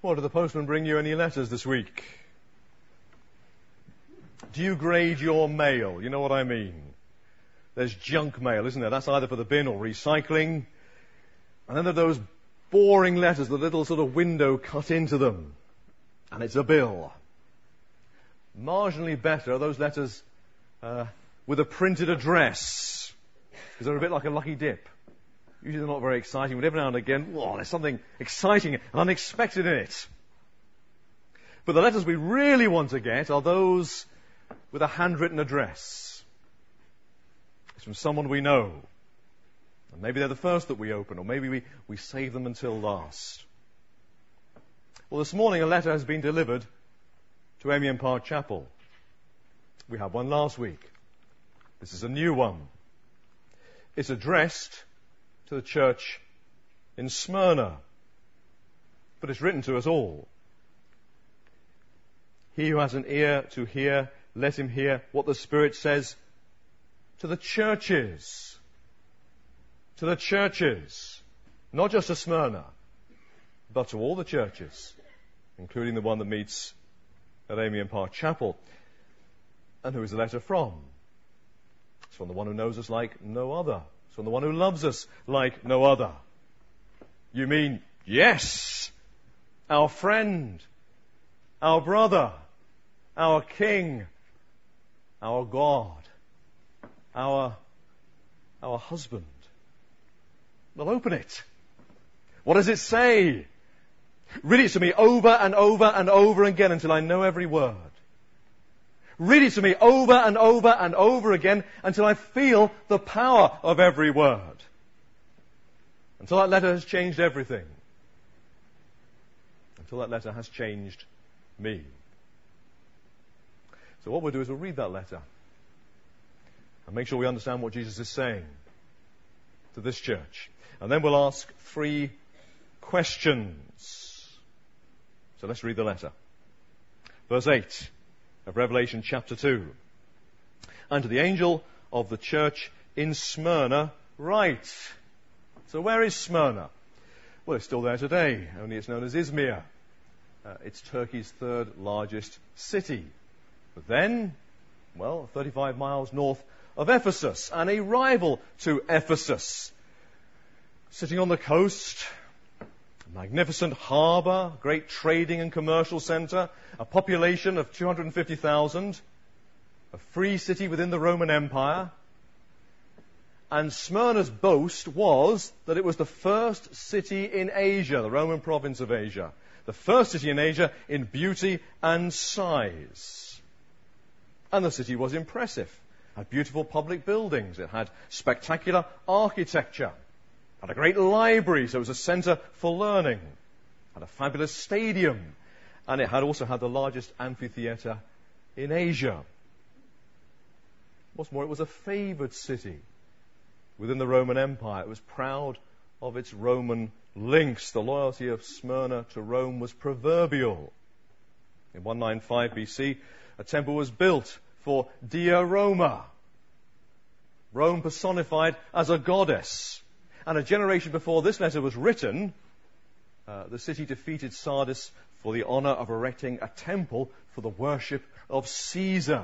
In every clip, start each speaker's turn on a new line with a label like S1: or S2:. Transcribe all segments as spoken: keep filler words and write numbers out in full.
S1: Well, did the postman bring you any letters this week? Do you grade your mail? You know what I mean? There's junk mail, isn't there? That's either for the bin or recycling. And then there are those boring letters, the little sort of window cut into them. And it's a bill. Marginally better are those letters uh, with a printed address. Because they're a bit like a lucky dip. Usually they're not very exciting, but every now and again, whoa, there's something exciting and unexpected in it. But the letters we really want to get are those with a handwritten address. It's from someone we know. And maybe they're the first that we open, or maybe we, we save them until last. Well, this morning a letter has been delivered to Amiens Park Chapel. We had one last week. This is a new one. It's addressed to the church in Smyrna, but it's written to us all. He who has an ear to hear, let him hear what the Spirit says to the churches. To the churches. Not just to Smyrna, but to all the churches, including the one that meets at Amiens Park Chapel. And who is the letter from? It's from the one who knows us like no other. It's from the one who loves us like no other. You mean, yes, our friend, our brother, our King, our God, our, our husband. Well, open it. What does it say? Read it to me over and over and over again until I know every word. Read it to me over and over and over again until I feel the power of every word. Until that letter has changed everything. Until that letter has changed me. So what we'll do is we'll read that letter and make sure we understand what Jesus is saying to this church. And then we'll ask three questions. So let's read the letter. Verse eight of Revelation chapter two. And to the angel of the church in Smyrna write. So where is Smyrna? Well, it's still there today, only it's known as Izmir. Uh, it's Turkey's third largest city. But then, well, thirty-five miles north of Ephesus, and a rival to Ephesus. Sitting on the coast, a magnificent harbour, great trading and commercial centre, a population of two hundred fifty thousand, a free city within the Roman Empire. And Smyrna's boast was that it was the first city in Asia, the Roman province of Asia, the first city in Asia in beauty and size. And the city was impressive. It had beautiful public buildings. It had spectacular architecture. It had a great library, so it was a centre for learning. It had a fabulous stadium. And it had also had the largest amphitheatre in Asia. What's more, it was a favoured city within the Roman Empire. It was proud of its Roman links. The loyalty of Smyrna to Rome was proverbial. In one ninety-five B C, a temple was built for Dea Roma, Rome personified as a goddess. And a generation before this letter was written, uh, the city defeated Sardis for the honour of erecting a temple for the worship of Caesar.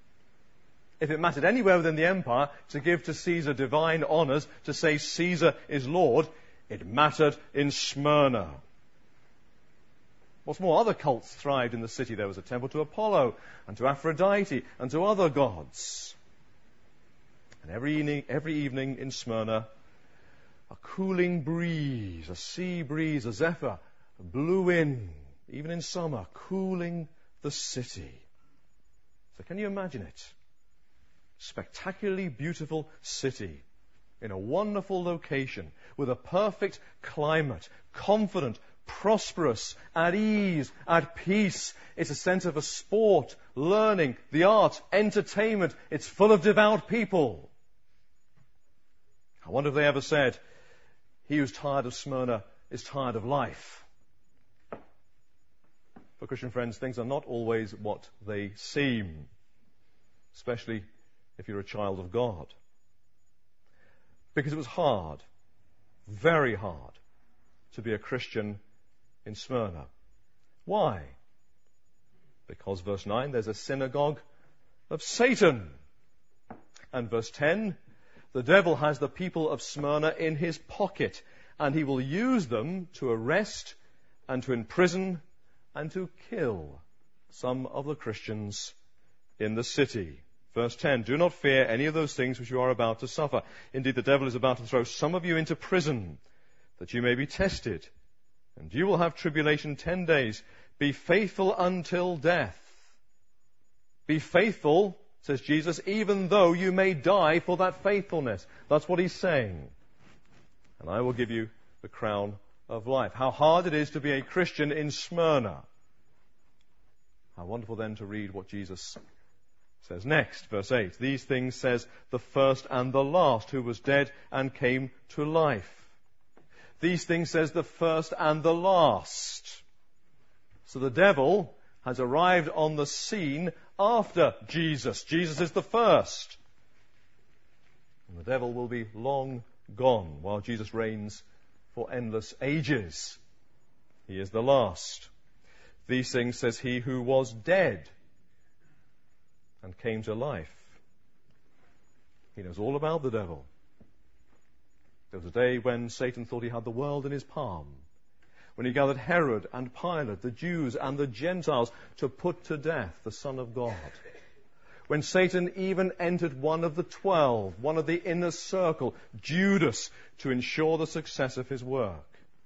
S1: If it mattered anywhere within the empire to give to Caesar divine honours, to say Caesar is Lord, it mattered in Smyrna. What's more, other cults thrived in the city. There was a temple to Apollo and to Aphrodite and to other gods. And every evening, every evening in Smyrna, a cooling breeze, a sea breeze, a zephyr, blew in, even in summer, cooling the city. So can you imagine it? Spectacularly beautiful city in a wonderful location with a perfect climate, confident, prosperous, at ease, at peace. It's a centre for sport, learning, the arts, entertainment. It's full of devout people. I wonder if they ever said, he who's tired of Smyrna is tired of life. For Christian friends, things are not always what they seem, especially if you're a child of God. Because it was hard, very hard, to be a Christian in Smyrna. Why? Because, verse nine, there's a synagogue of Satan. And verse ten, the devil has the people of Smyrna in his pocket, and he will use them to arrest and to imprison and to kill some of the Christians in the city. Verse ten, do not fear any of those things which you are about to suffer. Indeed, the devil is about to throw some of you into prison, that you may be tested. And you will have tribulation ten days. Be faithful until death. Be faithful, says Jesus, even though you may die for that faithfulness. That's what he's saying. And I will give you the crown of life. How hard it is to be a Christian in Smyrna. How wonderful then to read what Jesus says next, verse eight. These things says the first and the last, who was dead and came to life. These things says the first and the last. So the devil has arrived on the scene after Jesus. Jesus is the first. And the devil will be long gone while Jesus reigns for endless ages. He is the last. These things says he who was dead and came to life. He knows all about the devil. There was a day when Satan thought he had the world in his palm, when he gathered Herod and Pilate, the Jews and the Gentiles, to put to death the Son of God. When Satan even entered one of the twelve, one of the inner circle, Judas, to ensure the success of his work.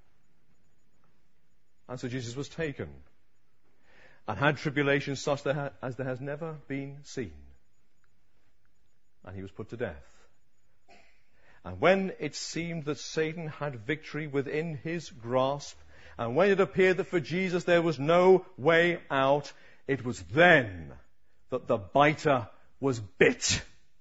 S1: And so Jesus was taken and had tribulation such as there has never been seen. And he was put to death. And when it seemed that Satan had victory within his grasp, and when it appeared that for Jesus there was no way out, it was then that the biter was bit.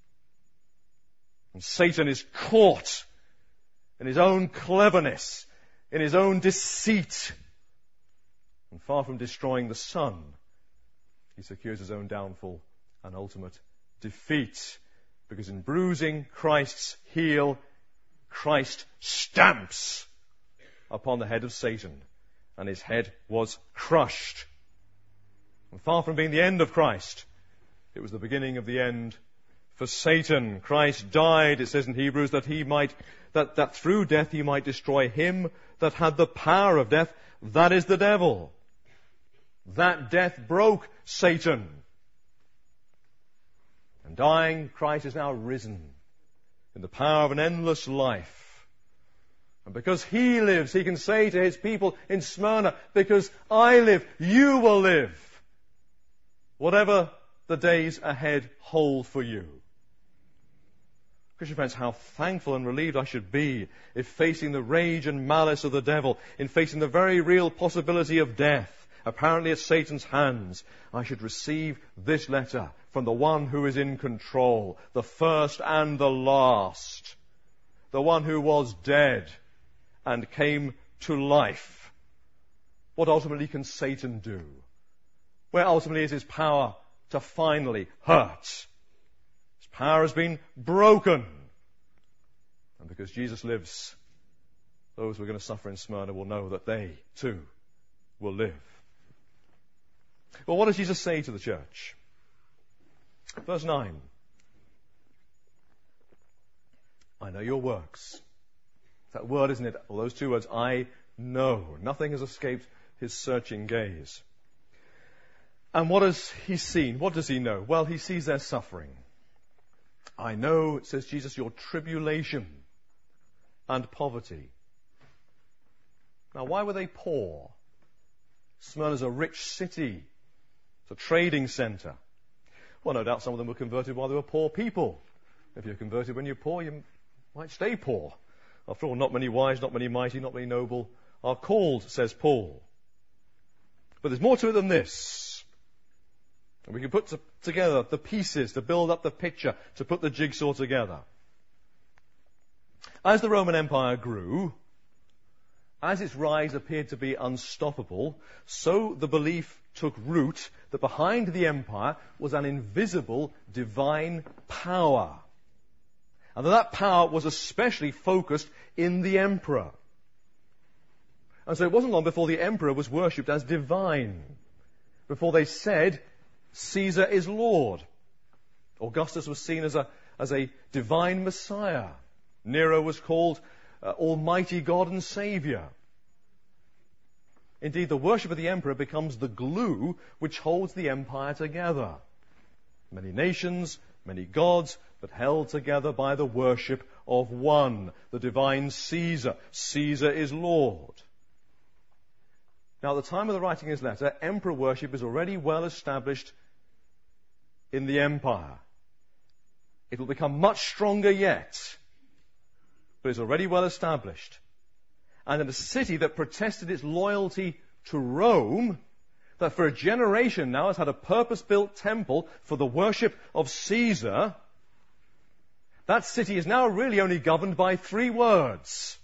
S1: And Satan is caught in his own cleverness, in his own deceit. And far from destroying the Son, he secures his own downfall and ultimate defeat. Because in bruising Christ's heel, Christ stamps upon the head of Satan, and his head was crushed. And far from being the end of Christ, it was the beginning of the end for Satan. Christ died, it says in Hebrews, that he might, that, that through death he might destroy him that had the power of death, that is the devil. That death broke Satan. And dying, Christ is now risen in the power of an endless life. And because he lives, he can say to his people in Smyrna, because I live, you will live. Whatever the days ahead hold for you. Christian friends, how thankful and relieved I should be if facing the rage and malice of the devil, in facing the very real possibility of death, apparently at Satan's hands, I should receive this letter from the one who is in control, the first and the last, the one who was dead and came to life. What ultimately can Satan do? Where ultimately is his power to finally hurt? His power has been broken. And because Jesus lives, those who are going to suffer in Smyrna will know that they too will live. Well, what does Jesus say to the church? Verse nine. I know your works. That word, isn't it? Well, those two words, I know. Nothing has escaped his searching gaze. And what has he seen? What does he know? Well, he sees their suffering. I know, says Jesus, your tribulation and poverty. Now, why were they poor? Smyrna's a rich city. It's a trading centre. Well, no doubt some of them were converted while they were poor people. If you're converted when you're poor, you might stay poor. After all, not many wise, not many mighty, not many noble are called, says Paul. But there's more to it than this. And we can put to, together the pieces to build up the picture, to put the jigsaw together. As the Roman Empire grew, as its rise appeared to be unstoppable, so the belief took root that behind the empire was an invisible divine power. And that, that power was especially focused in the emperor. And so it wasn't long before the emperor was worshipped as divine, before they said, Caesar is Lord. Augustus was seen as a, as a divine Messiah. Nero was called uh, Almighty God and Saviour. Indeed, the worship of the emperor becomes the glue which holds the empire together. Many nations, many gods, but held together by the worship of one, the divine Caesar. Caesar is Lord. Now, at the time of the writing of this letter, emperor worship is already well established in the empire. It will become much stronger yet, but it's already well established. And in a city that protested its loyalty to Rome, that for a generation now has had a purpose-built temple for the worship of Caesar, that city is now really only governed by three words.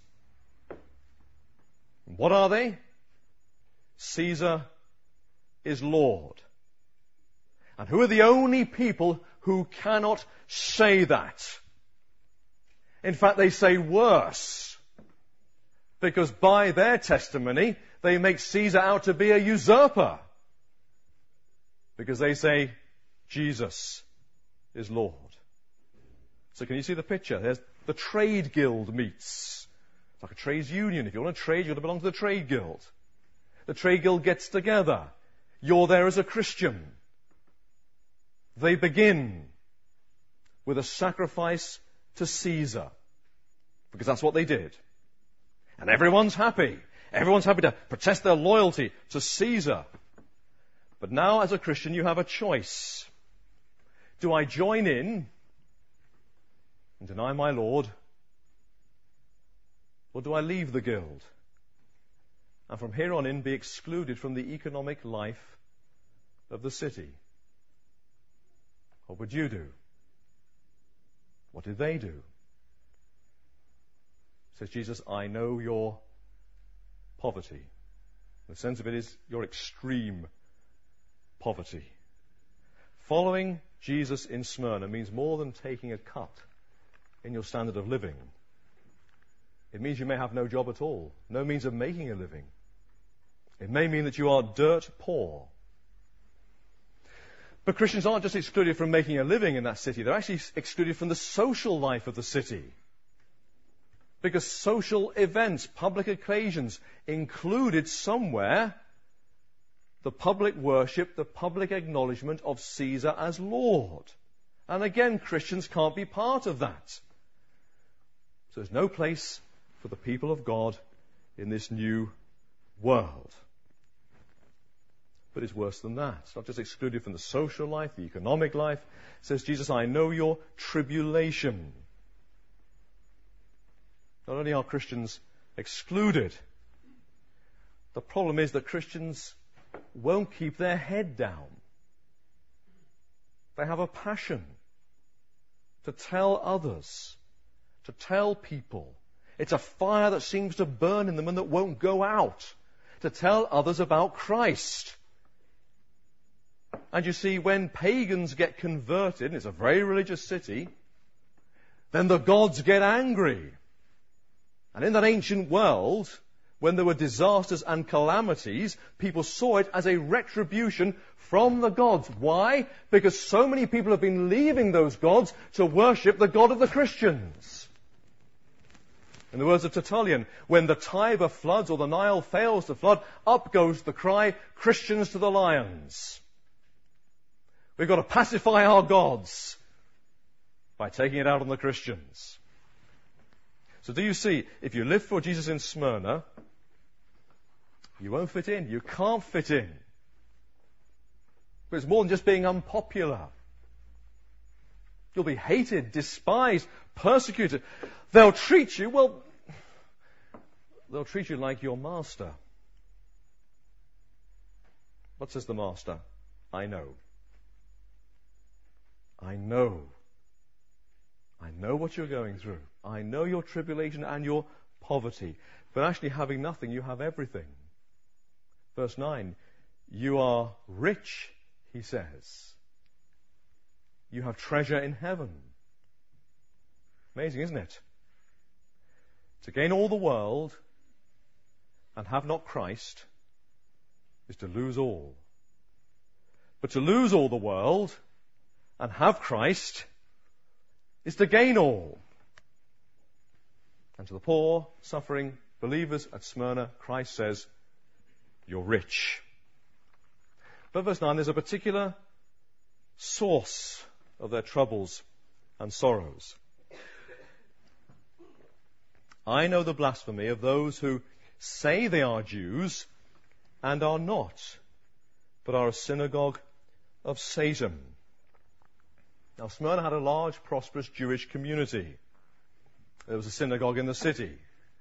S1: What are they? Caesar is Lord. And who are the only people who cannot say that? In fact, they say worse. Because by their testimony, they make Caesar out to be a usurper. Because they say, Jesus is Lord. So can you see the picture? There's the trade guild meets. It's like a trades union. If you want to trade, you've got to belong to the trade guild. The trade guild gets together. You're there as a Christian. They begin with a sacrifice to Caesar. Because that's what they did. And everyone's happy. Everyone's happy to protest their loyalty to Caesar. But now, as a Christian, you have a choice. Do I join in and deny my Lord? Or do I leave the guild and from here on in be excluded from the economic life of the city? What would you do? What did they do? Says Jesus, I know your poverty. The sense of it is your extreme poverty. Following Jesus in Smyrna means more than taking a cut in your standard of living. It means you may have no job at all, no means of making a living. It may mean that you are dirt poor. But Christians aren't just excluded from making a living in that city, they're actually excluded from the social life of the city. Because social events, public occasions, included somewhere the public worship, the public acknowledgement of Caesar as Lord. And again, Christians can't be part of that. So there's no place for the people of God in this new world. But it's worse than that. It's not just excluded from the social life, the economic life. It says, Jesus, I know your tribulation. Not only are Christians excluded, the problem is that Christians won't keep their head down. They have a passion to tell others, to tell people. It's a fire that seems to burn in them and that won't go out, to tell others about Christ. And you see, when pagans get converted, and it's a very religious city, then the gods get angry. And in that ancient world, when there were disasters and calamities, people saw it as a retribution from the gods. Why? Because so many people have been leaving those gods to worship the God of the Christians. In the words of Tertullian, when the Tiber floods or the Nile fails to flood, up goes the cry, Christians to the lions. We've got to pacify our gods by taking it out on the Christians. So do you see, if you live for Jesus in Smyrna, you won't fit in. You can't fit in. But it's more than just being unpopular. You'll be hated, despised, persecuted. They'll treat you, well, they'll treat you like your master. What says the master? I know. I know. I know what you're going through. I know your tribulation and your poverty. But actually having nothing, you have everything. Verse nine, you are rich, he says. You have treasure in heaven. Amazing, isn't it? To gain all the world and have not Christ is to lose all. But to lose all the world and have Christ is to gain all. And to the poor, suffering believers at Smyrna, Christ says, you're rich. But verse nine, there's a particular source of their troubles and sorrows. I know the blasphemy of those who say they are Jews and are not, but are a synagogue of Satan. Now, Smyrna had a large, prosperous Jewish community. There was a synagogue in the city.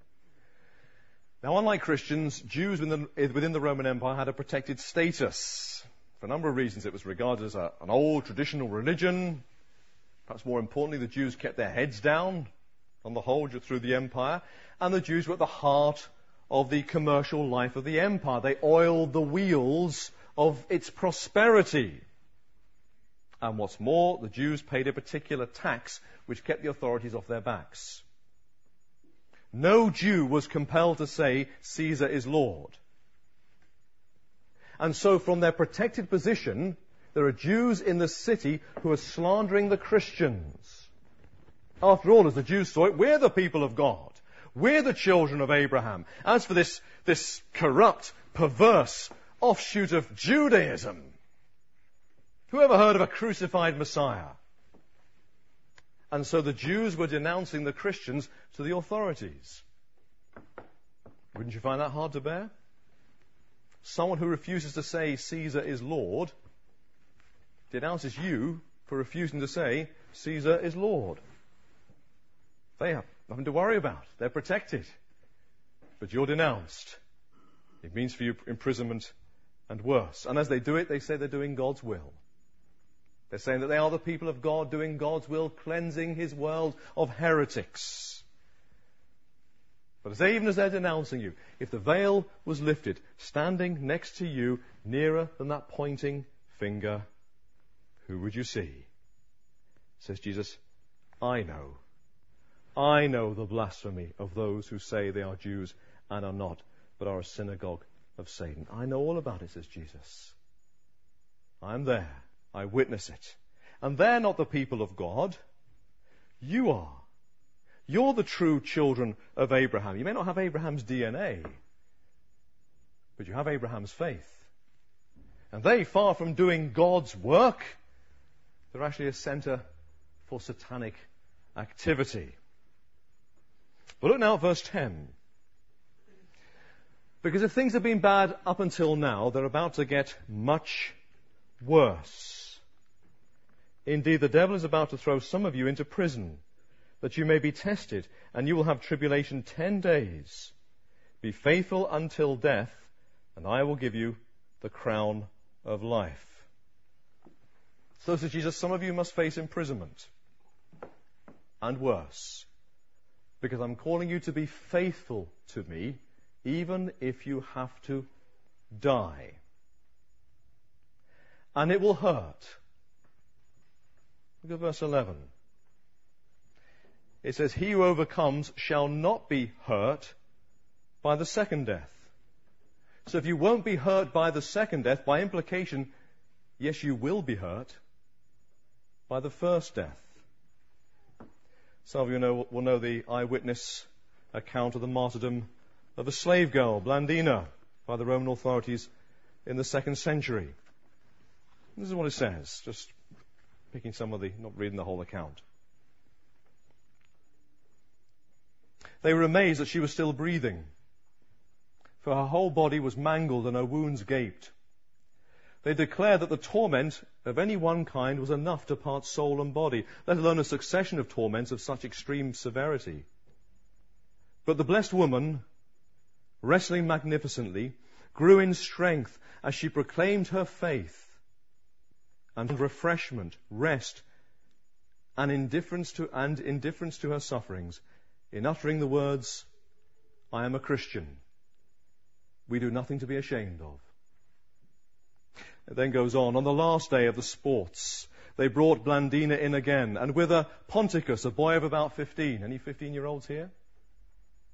S1: Now, unlike Christians, Jews within the, within the Roman Empire had a protected status. For a number of reasons, it was regarded as a, an old, traditional religion. Perhaps more importantly, the Jews kept their heads down on the whole through the empire. And the Jews were at the heart of the commercial life of the empire. They oiled the wheels of its prosperity. And what's more, the Jews paid a particular tax which kept the authorities off their backs. No Jew was compelled to say, Caesar is Lord. And so from their protected position, there are Jews in the city who are slandering the Christians. After all, as the Jews saw it, we're the people of God. We're the children of Abraham. As for this, this corrupt, perverse offshoot of Judaism, who ever heard of a crucified Messiah? And so the Jews were denouncing the Christians to the authorities. Wouldn't you find that hard to bear? Someone who refuses to say Caesar is Lord denounces you for refusing to say Caesar is Lord. They have nothing to worry about. They're protected. But you're denounced. It means for you imprisonment and worse. And as they do it, they say they're doing God's will. They're saying that they are the people of God doing God's will, cleansing his world of heretics. But as they, even as they're denouncing you, if the veil was lifted, standing next to you, nearer than that pointing finger, who would you see? Says Jesus, I know. I know the blasphemy of those who say they are Jews and are not, but are a synagogue of Satan. I know all about it, says Jesus. I'm there. I witness it. And they're not the people of God. You are. You're the true children of Abraham. You may not have Abraham's D N A, but you have Abraham's faith. And they, far from doing God's work, they're actually a center for satanic activity. But look now at verse ten. Because if things have been bad up until now, they're about to get much worse. Indeed, the devil is about to throw some of you into prison, that you may be tested, and you will have tribulation ten days. Be faithful until death, and I will give you the crown of life. So says Jesus, some of you must face imprisonment, and worse, because I'm calling you to be faithful to me, even if you have to die. And it will hurt. Look at verse eleven. It says, he who overcomes shall not be hurt by the second death. So if you won't be hurt by the second death, by implication, yes, you will be hurt by the first death. Some of you know, will know the eyewitness account of the martyrdom of a slave girl, Blandina, by the Roman authorities in the second century. This is what it says, just picking some of the, not reading the whole account. They were amazed that she was still breathing, for her whole body was mangled and her wounds gaped. They declared that the torment of any one kind was enough to part soul and body, let alone a succession of torments of such extreme severity. But the blessed woman, wrestling magnificently, grew in strength as she proclaimed her faith, and refreshment, rest, and indifference to and indifference to her sufferings, in uttering the words, I am a Christian. We do nothing to be ashamed of. It then goes on, on the last day of the sports, they brought Blandina in again, and with her Ponticus, a boy of about fifteen. Any fifteen-year-olds here?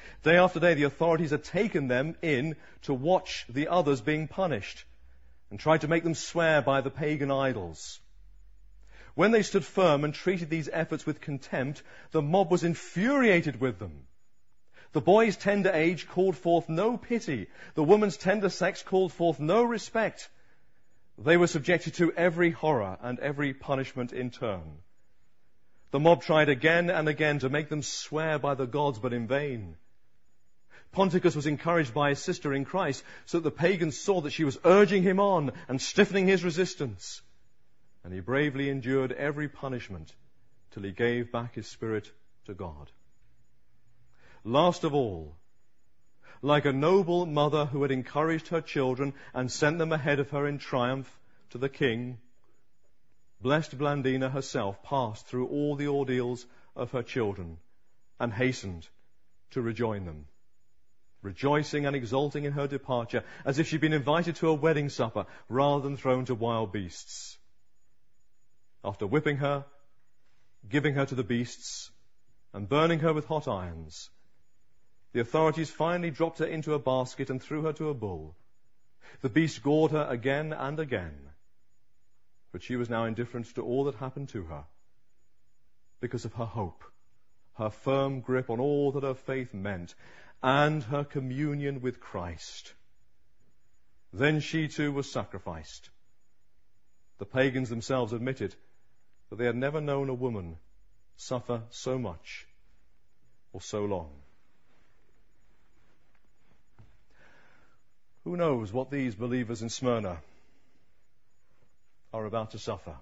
S1: Day after day, the authorities had taken them in to watch the others being punished and tried to make them swear by the pagan idols. When they stood firm and treated these efforts with contempt, the mob was infuriated with them. The boy's tender age called forth no pity. The woman's tender sex called forth no respect. They were subjected to every horror and every punishment in turn. The mob tried again and again to make them swear by the gods, but in vain. Ponticus was encouraged by his sister in Christ, so that the pagans saw that she was urging him on and stiffening his resistance. And he bravely endured every punishment till he gave back his spirit to God. Last of all, like a noble mother who had encouraged her children and sent them ahead of her in triumph to the king, blessed Blandina herself passed through all the ordeals of her children and hastened to rejoin them, rejoicing and exulting in her departure as if she'd been invited to a wedding supper rather than thrown to wild beasts. After whipping her, giving her to the beasts, and burning her with hot irons, the authorities finally dropped her into a basket and threw her to a bull. The beast gored her again and again, but she was now indifferent to all that happened to her because of her hope, her firm grip on all that her faith meant, and her communion with Christ. Then she too was sacrificed. The pagans themselves admitted that they had never known a woman suffer so much or so long. Who knows what these believers in Smyrna are about to suffer?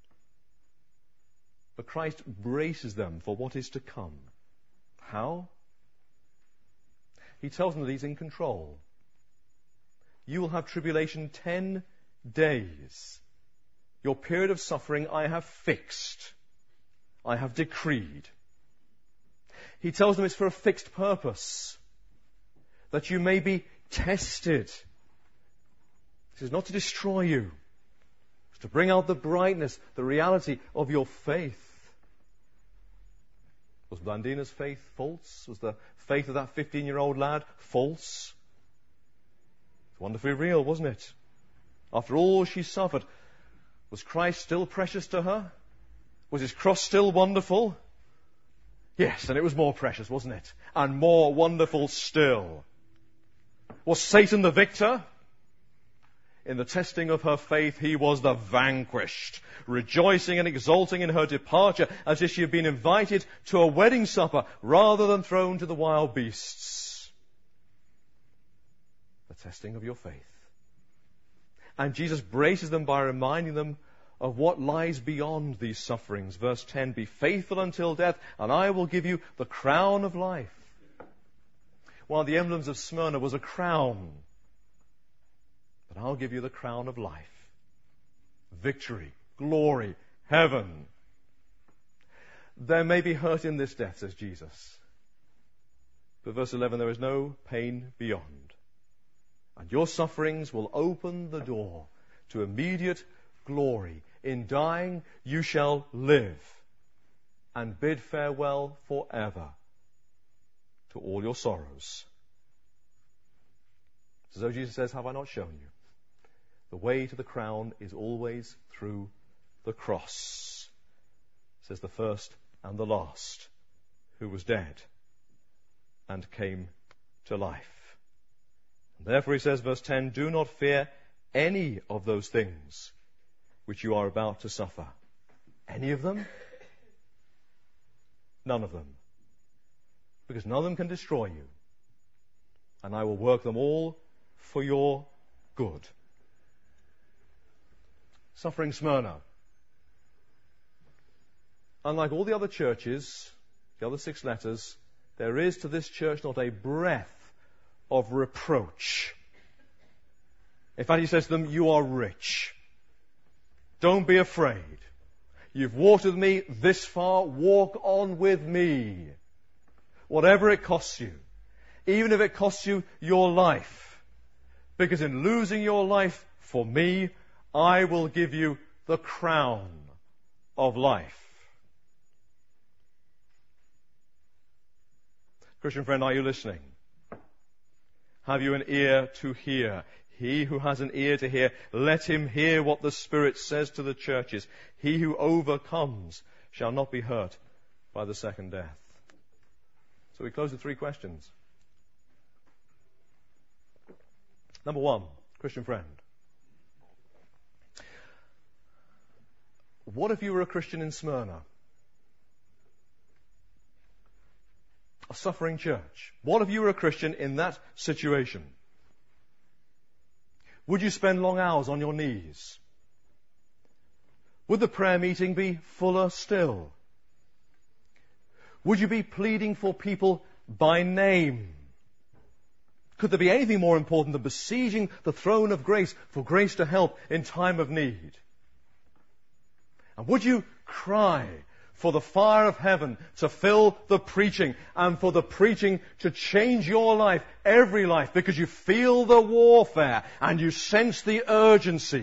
S1: But Christ braces them for what is to come. How? He tells them that he's in control. You will have tribulation ten days. Your period of suffering I have fixed. I have decreed. He tells them it's for a fixed purpose, that you may be tested. This is not to destroy you. It's to bring out the brightness, the reality of your faith. Was Blandina's faith false? Was the faith of that fifteen-year-old lad false? It's wonderfully real, wasn't it? After all she suffered, was Christ still precious to her? Was his cross still wonderful? Yes, and it was more precious, wasn't it? And more wonderful still. Was Satan the victor? In the testing of her faith, he was the vanquished, rejoicing and exulting in her departure as if she had been invited to a wedding supper rather than thrown to the wild beasts. The testing of your faith. And Jesus braces them by reminding them of what lies beyond these sufferings. Verse ten, be faithful until death, and I will give you the crown of life. One of the emblems of Smyrna was a crown. But I'll give you the crown of life. Victory, glory, heaven. There may be hurt in this death, says Jesus. But verse eleven, there is no pain beyond. And your sufferings will open the door to immediate glory. In dying, you shall live and bid farewell forever to all your sorrows. So Jesus says, have I not shown you? The way to the crown is always through the cross, says the first and the last, who was dead and came to life. And therefore he says, verse ten, do not fear any of those things which you are about to suffer. Any of them? None of them. Because none of them can destroy you. And I will work them all for your good. Suffering Smyrna. Unlike all the other churches, the other six letters, there is to this church not a breath of reproach. In fact, he says to them, you are rich. Don't be afraid. You've walked with me this far, walk on with me. Whatever it costs you. Even if it costs you your life. Because in losing your life for me, I will give you the crown of life. Christian friend, are you listening? Have you an ear to hear? He who has an ear to hear, let him hear what the Spirit says to the churches. He who overcomes shall not be hurt by the second death. So we close with three questions. Number one, Christian friend. What if you were a Christian in Smyrna? A suffering church. What if you were a Christian in that situation? Would you spend long hours on your knees? Would the prayer meeting be fuller still? Would you be pleading for people by name? Could there be anything more important than besieging the throne of grace for grace to help in time of need? And would you cry for the fire of heaven to fill the preaching and for the preaching to change your life, every life, because you feel the warfare and you sense the urgency?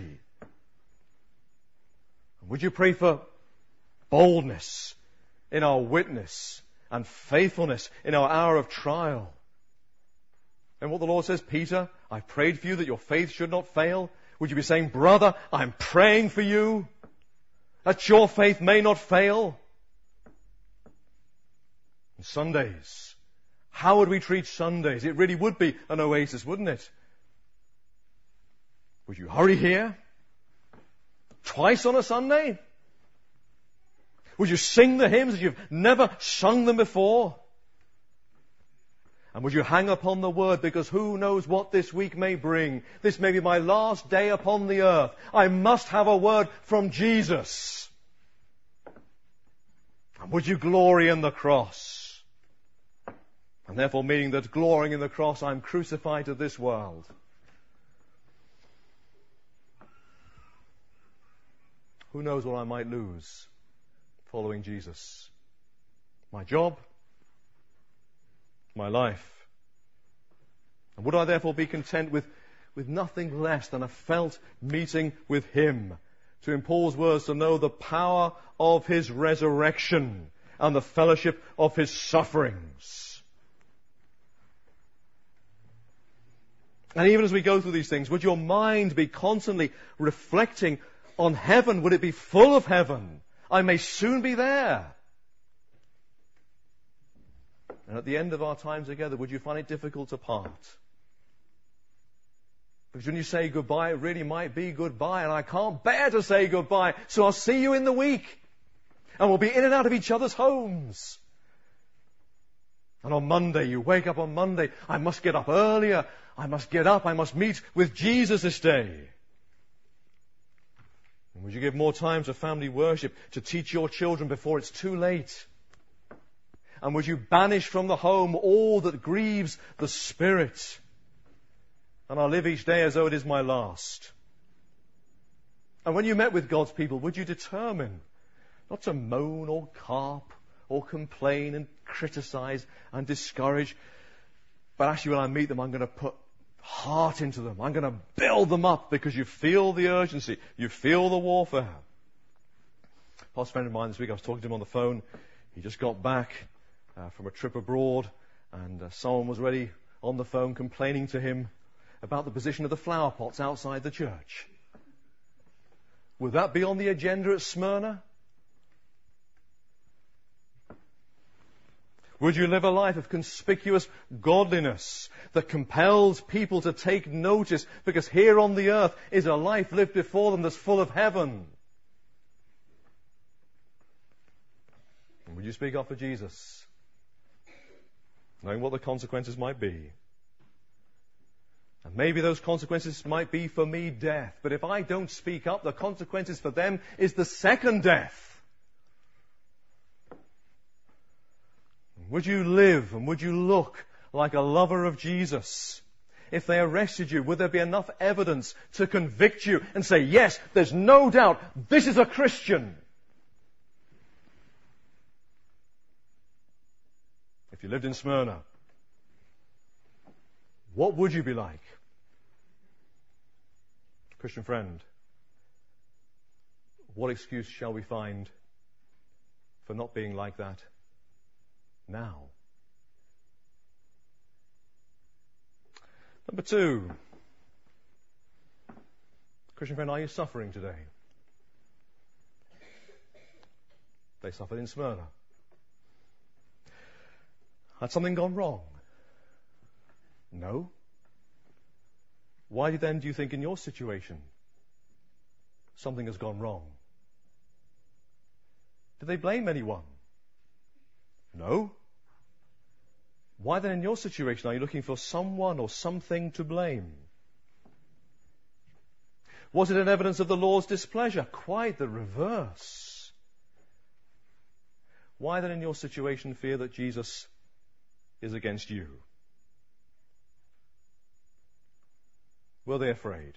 S1: Would you pray for boldness in our witness and faithfulness in our hour of trial? And what the Lord says, Peter, I prayed for you that your faith should not fail. Would you be saying, brother, I'm praying for you that your faith may not fail? And Sundays. How would we treat Sundays? It really would be an oasis, wouldn't it? Would you hurry here? Twice on a Sunday? Would you sing the hymns as you've never sung them before? And would you hang upon the word, because who knows what this week may bring? This may be my last day upon the earth. I must have a word from Jesus. And would you glory in the cross? And therefore meaning that glorying in the cross, I'm crucified to this world. Who knows what I might lose following Jesus? My job? My life? And would I therefore be content with, with nothing less than a felt meeting with Him? To in Paul's words, to know the power of His resurrection and the fellowship of His sufferings. And even as we go through these things, would your mind be constantly reflecting on heaven? Would it be full of heaven? I may soon be there. And at the end of our time together, would you find it difficult to part? Because when you say goodbye, it really might be goodbye, and I can't bear to say goodbye, so I'll see you in the week. And we'll be in and out of each other's homes. And on Monday, you wake up on Monday, I must get up earlier, I must get up, I must meet with Jesus this day. And would you give more time to family worship, to teach your children before it's too late? And would you banish from the home all that grieves the Spirit? And I'll live each day as though it is my last. And when you met with God's people, would you determine not to moan or carp or complain and criticize and discourage, but actually when I meet them, I'm going to put heart into them. I'm going to build them up, because you feel the urgency. You feel the warfare. A past friend of mine this week, I was talking to him on the phone. He just got back uh, from a trip abroad, and uh, someone was already on the phone complaining to him about the position of the flower pots outside the church. Would that be on the agenda at Smyrna? Would you live a life of conspicuous godliness that compels people to take notice, because here on the earth is a life lived before them that's full of heaven? And would you speak up for Jesus, knowing what the consequences might be? And maybe those consequences might be for me death, but if I don't speak up, the consequences for them is the second death. Would you live and would you look like a lover of Jesus? If they arrested you, would there be enough evidence to convict you and say, yes, there's no doubt, this is a Christian? If you lived in Smyrna, what would you be like? Christian friend, what excuse shall we find for not being like that now? Number two. Christian friend, are you suffering today? They suffered in Smyrna. Had something gone wrong? No. Why then do you think in your situation something has gone wrong? Did they blame anyone? No. Why then in your situation are you looking for someone or something to blame? Was it an evidence of the Lord's displeasure? Quite the reverse. Why then in your situation fear that Jesus is against you? Were they afraid?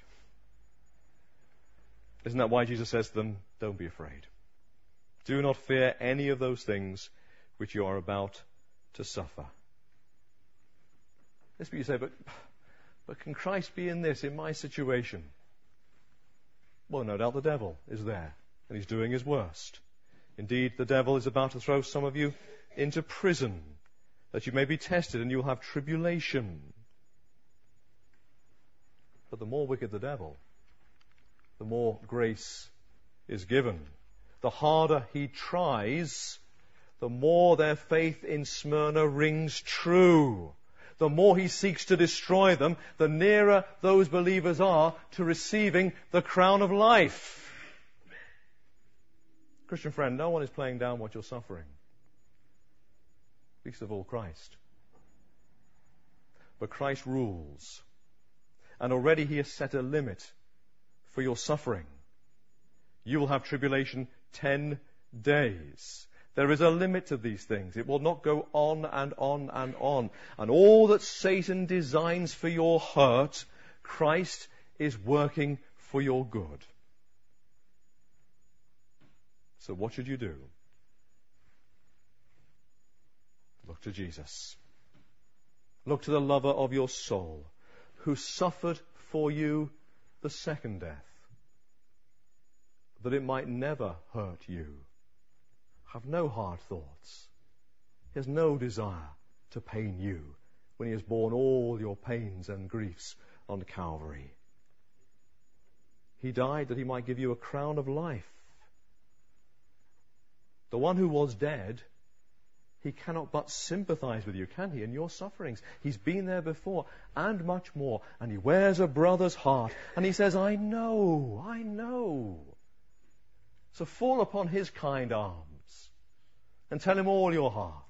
S1: Isn't that why Jesus says to them, don't be afraid. Do not fear any of those things which you are about to suffer. Yes, but you say, but, but can Christ be in this, in my situation? Well, no doubt the devil is there, and he's doing his worst. Indeed, the devil is about to throw some of you into prison, that you may be tested and you'll have tribulation. But the more wicked the devil, the more grace is given. The harder he tries, the more their faith in Smyrna rings true. The more he seeks to destroy them, the nearer those believers are to receiving the crown of life. Christian friend, no one is playing down what you're suffering. Least of all Christ. But Christ rules. And already he has set a limit for your suffering. You will have tribulation ten days. There is a limit to these things. It will not go on and on and on. And all that Satan designs for your hurt, Christ is working for your good. So what should you do? Look to Jesus. Look to the lover of your soul, who suffered for you the second death, that it might never hurt you. Have no hard thoughts. He has no desire to pain you when he has borne all your pains and griefs on Calvary. He died that he might give you a crown of life. The one who was dead, he cannot but sympathize with you, can he, in your sufferings? He's been there before, and much more. And he wears a brother's heart. And he says, I know, I know. So fall upon his kind arms and tell him all your heart.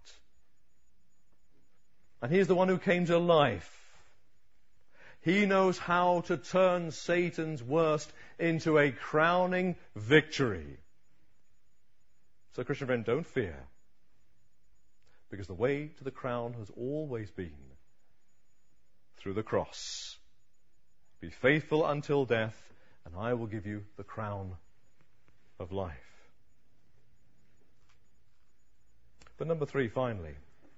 S1: And he's the one who came to life. He knows how to turn Satan's worst into a crowning victory. So, Christian friend, don't fear. Because the way to the crown has always been through the cross. Be faithful until death, and I will give you the crown of life. But number three, finally.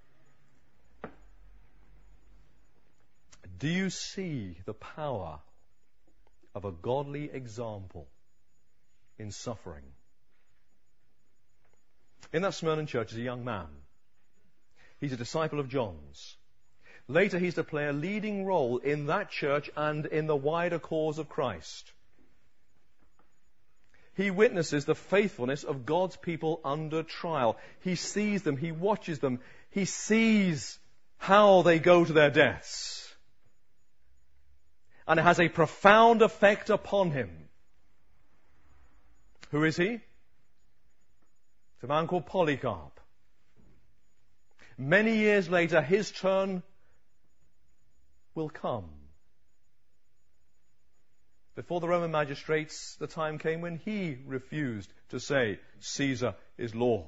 S1: Do you see the power of a godly example in suffering? In that Smyrna church is a young man. He's a disciple of John's. Later he's to play a leading role in that church and in the wider cause of Christ. He witnesses the faithfulness of God's people under trial. He sees them, he watches them, he sees how they go to their deaths. And it has a profound effect upon him. Who is he? It's a man called Polycarp. Many years later, his turn will come. Before the Roman magistrates, the time came when he refused to say, Caesar is Lord.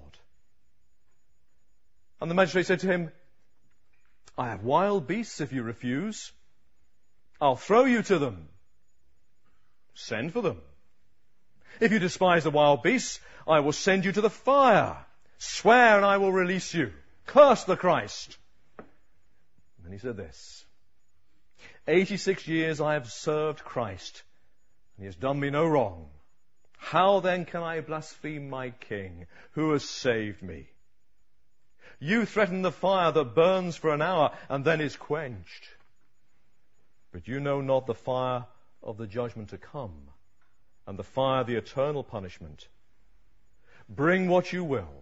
S1: And the magistrate said to him, I have wild beasts if you refuse. I'll throw you to them. Send for them. If you despise the wild beasts, I will send you to the fire. Swear and I will release you. Curse the Christ. And then he said this. Eighty-six years I have served Christ, and he has done me no wrong. How then can I blaspheme my King, who has saved me? You threaten the fire that burns for an hour and then is quenched. But you know not the fire of the judgment to come, and the fire of the eternal punishment. Bring what you will.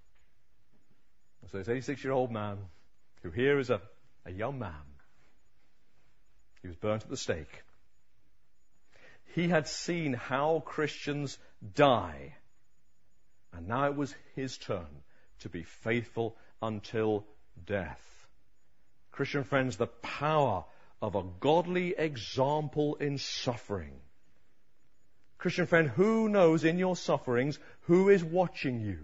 S1: So this eighty-six-year-old man, who here is a, a young man, he was burnt at the stake. He had seen how Christians die, and now it was his turn to be faithful until death. Christian friends, the power of a godly example in suffering. Christian friend, who knows in your sufferings who is watching you?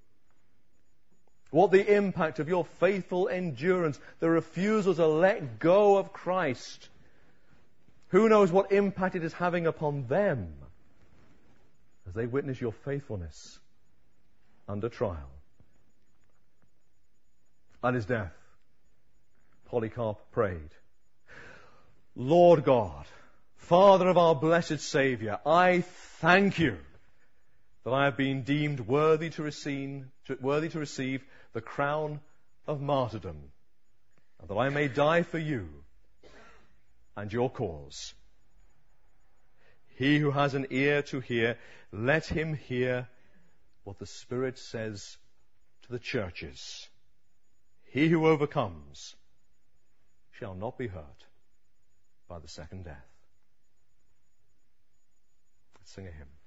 S1: What the impact of your faithful endurance, the refusal to let go of Christ. Who knows what impact it is having upon them as they witness your faithfulness under trial. At his death, Polycarp prayed, Lord God, Father of our blessed Saviour, I thank you that I have been deemed worthy to receive, worthy to receive the crown of martyrdom, and that I may die for you and your cause. He who has an ear to hear, let him hear what the Spirit says to the churches. He who overcomes shall not be hurt by the second death. Let's sing a hymn.